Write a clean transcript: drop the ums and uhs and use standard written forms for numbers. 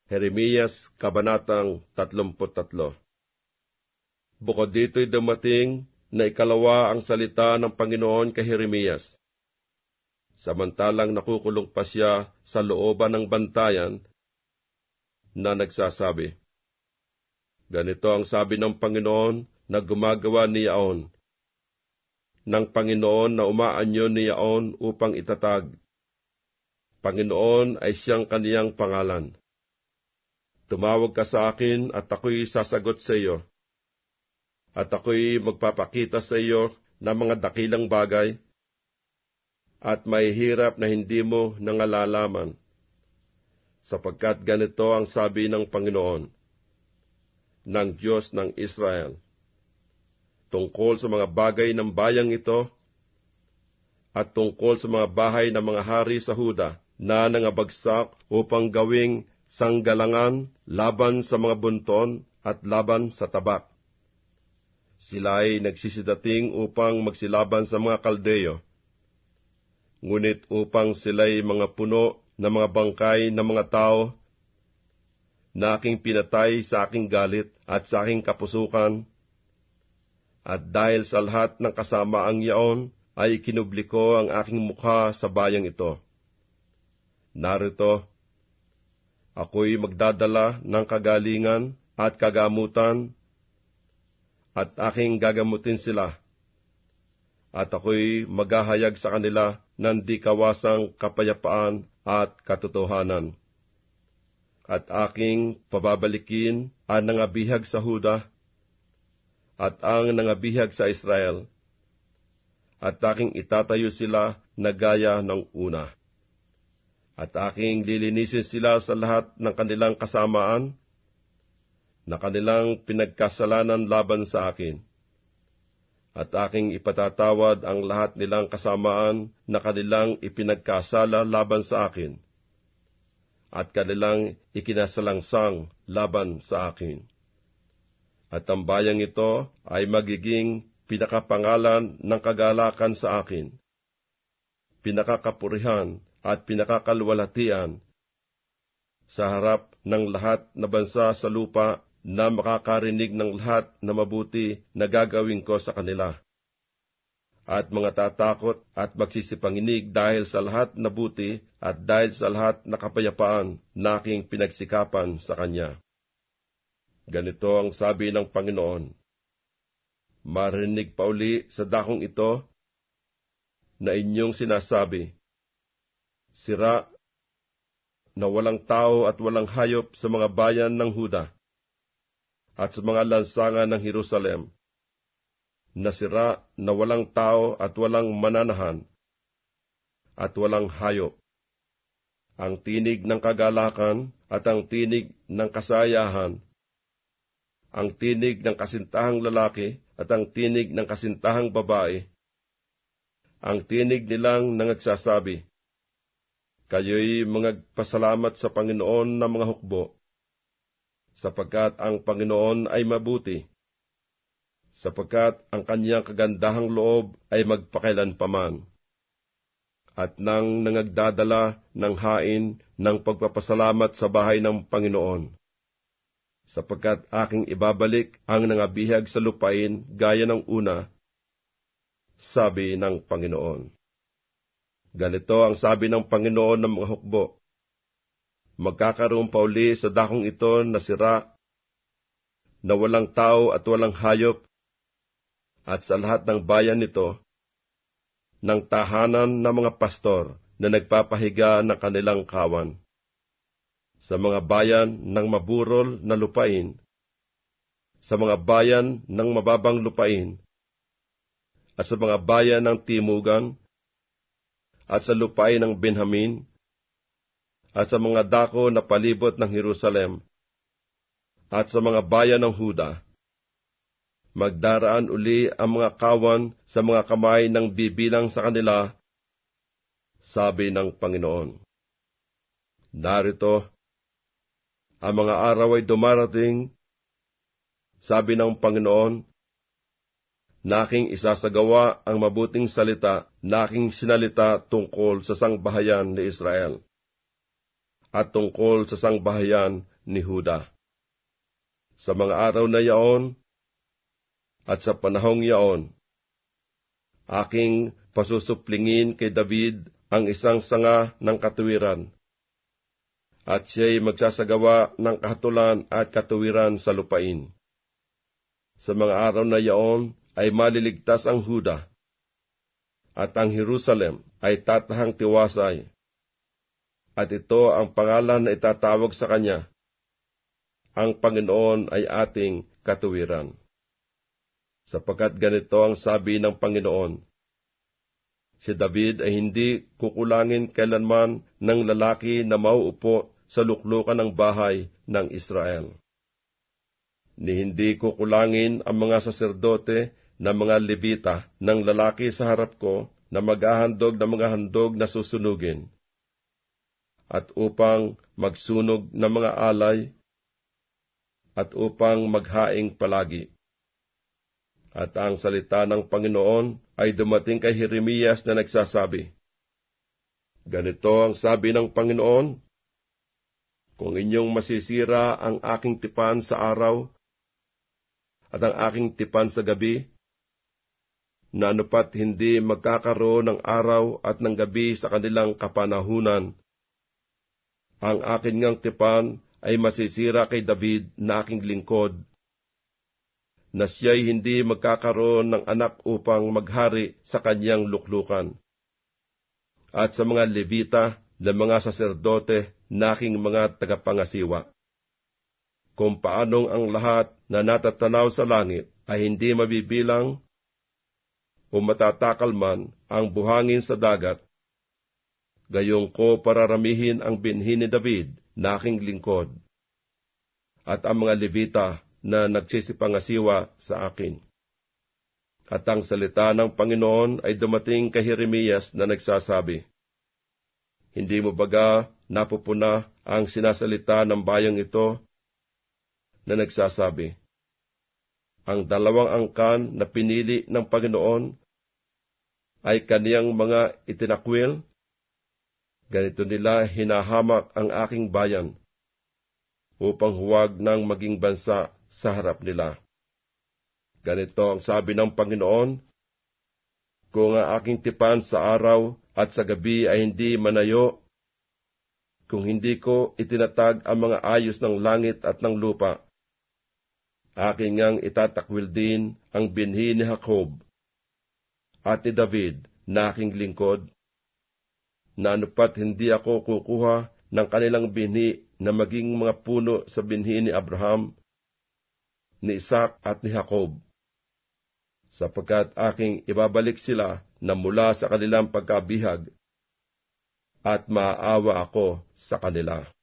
Jeremias, Kabanatang 33. Bukod dito'y dumating na ikalawa ang salita ng Panginoon kay Jeremias. Samantalang nakukulong pa siya sa looban ng bantayan na nagsasabi, ganito ang sabi ng Panginoon na gumagawa ni Yaon, ng Panginoon na umaanyo ni Yaon upang itatag. Panginoon ay siyang kaniyang pangalan. Tumawag ka sa akin at ako'y sasagot sa iyo. At ako'y magpapakita sa iyo ng mga dakilang bagay at may hirap na hindi mo nangalalaman. Sapagkat ganito ang sabi ng Panginoon, ng Diyos ng Israel, tungkol sa mga bagay ng bayang ito at tungkol sa mga bahay ng mga hari sa Huda na nangabagsak upang gawing sanggalangan laban sa mga bunton at laban sa tabak. Sila ay nagsisidating upang magsilaban sa mga Kaldeyo, ngunit upang sila'y mga puno na mga bangkay ng mga tao na aking pinatay sa aking galit at sa aking kapusukan, at dahil sa lahat ng kasamaang yaon ay kinubli ko ang aking mukha sa bayang ito. Narito, ako'y magdadala ng kagalingan at kagamutan, at aking gagamutin sila, at ako'y maghahayag sa kanila ng di kawasang kapayapaan at katotohanan. At aking pababalikin ang nangabihag sa Huda, at ang nangabihag sa Israel, at aking itatayo sila na gaya ng una. At aking lilinisin sila sa lahat ng kanilang kasamaan na kanilang pinagkasalanan laban sa akin. At aking ipatatawad ang lahat nilang kasamaan na kanilang ipinagkasala laban sa akin, at kanilang ikinasalangsang laban sa akin. At ang bayang ito ay magiging pinakapangalan ng kagalakan sa akin, pinakakapurihan at pinakakalwalhatian sa harap ng lahat na bansa sa lupa na makakarinig ng lahat na mabuti na gagawin ko sa kanila. At mga tatakot at magsisipanginig dahil sa lahat na buti at dahil sa lahat na kapayapaan na aking pinagsikapan sa kanya. Ganito ang sabi ng Panginoon, marinig pa uli sa dakong ito na inyong sinasabi, sira na walang tao at walang hayop sa mga bayan ng Huda at sa mga lansangan ng Jerusalem, nasira na walang tao at walang mananahan at walang hayop. Ang tinig ng kagalakan at ang tinig ng kasayahan, ang tinig ng kasintahang lalaki at ang tinig ng kasintahang babae, ang tinig nilang nangagsasabi, kayo'y magpasalamat sa Panginoon ng mga hukbo, sapagkat ang Panginoon ay mabuti, sapagkat ang kanyang kagandahang loob ay magpakailanpaman, at nang nangagdadala ng hain ng pagpapasalamat sa bahay ng Panginoon, sapagkat aking ibabalik ang nangabihag sa lupain gaya ng una, sabi ng Panginoon. Ganito ang sabi ng Panginoon ng mga hukbo, magkakaroon pa uli sa dakong ito na sira, na walang tao at walang hayop, at sa lahat ng bayan nito, ng tahanan ng mga pastor na nagpapahiga ng kanilang kawan. Sa mga bayan ng maburol na lupain, sa mga bayan ng mababang lupain, at sa mga bayan ng timugan, at sa lupain ng Benjamin, at sa mga dako na palibot ng Jerusalem, at sa mga bayan ng Huda, magdaraan uli ang mga kawan sa mga kamay ng bibilang sa kanila, sabi ng Panginoon. Narito, ang mga araw ay dumarating, sabi ng Panginoon, na aking isasagawa ang mabuting salita na aking sinalita tungkol sa sangbahayan ni Israel. at tungkol sa sangbahayan ni Huda. Sa mga araw na yaon at sa panahong yaon, aking pasusuplingin kay David ang isang sanga ng katuwiran, at siya'y magsasagawa ng kahatulan at katuwiran sa lupain. Sa mga araw na yaon ay maliligtas ang Huda, at ang Jerusalem ay tatahang tiwasay, at ito ang pangalan na itatawag sa kanya, ang Panginoon ay ating katuwiran. Sapagkat ganito ang sabi ng Panginoon, si David ay hindi kukulangin kailanman ng lalaki na mauupo sa luklukan ng bahay ng Israel. Ni hindi kukulangin ang mga saserdote na mga Levita ng lalaki sa harap ko na maghahandog ng mga handog na susunugin, at upang magsunog ng mga alay, at upang maghaing palagi. At ang salita ng Panginoon ay dumating kay Jeremias na nagsasabi, ganito ang sabi ng Panginoon, kung inyong masisira ang aking tipan sa araw, at ang aking tipan sa gabi, na anupat hindi magkakaroon ng araw at ng gabi sa kanilang kapanahunan, ang akin ngang tipan ay masisira kay David na aking lingkod, na siya'y hindi magkakaroon ng anak upang maghari sa kanyang luklukan, at sa mga Levita na mga saserdote na aking mga tagapangasiwa. Kung paanong ang lahat na natatanaw sa langit ay hindi mabibilang o matatakal man ang buhangin sa dagat, gayong ko pararamihin ang binhi ni David na aking lingkod, at ang mga Levita na nagsisipangasiwa sa akin. At ang salita ng Panginoon ay dumating kay Jeremias na nagsasabi, hindi mo baga napupuna ang sinasalita ng bayang ito na nagsasabi, ang dalawang angkan na pinili ng Panginoon ay kaniyang mga itinakwil, ganito nila hinahamak ang aking bayan, upang huwag nang maging bansa sa harap nila. Ganito ang sabi ng Panginoon, kung ang aking tipan sa araw at sa gabi ay hindi manayo, kung hindi ko itinatag ang mga ayos ng langit at ng lupa, aking ngang itatakwil din ang binhi ni Jacob at ni David na aking lingkod, na anupat hindi ako kukuha ng kanilang binhi na maging mga puno sa binhi ni Abraham, ni Isaac at ni Jacob, sapagkat aking ibabalik sila na mula sa kanilang pagkabihag, at maaawa ako sa kanila.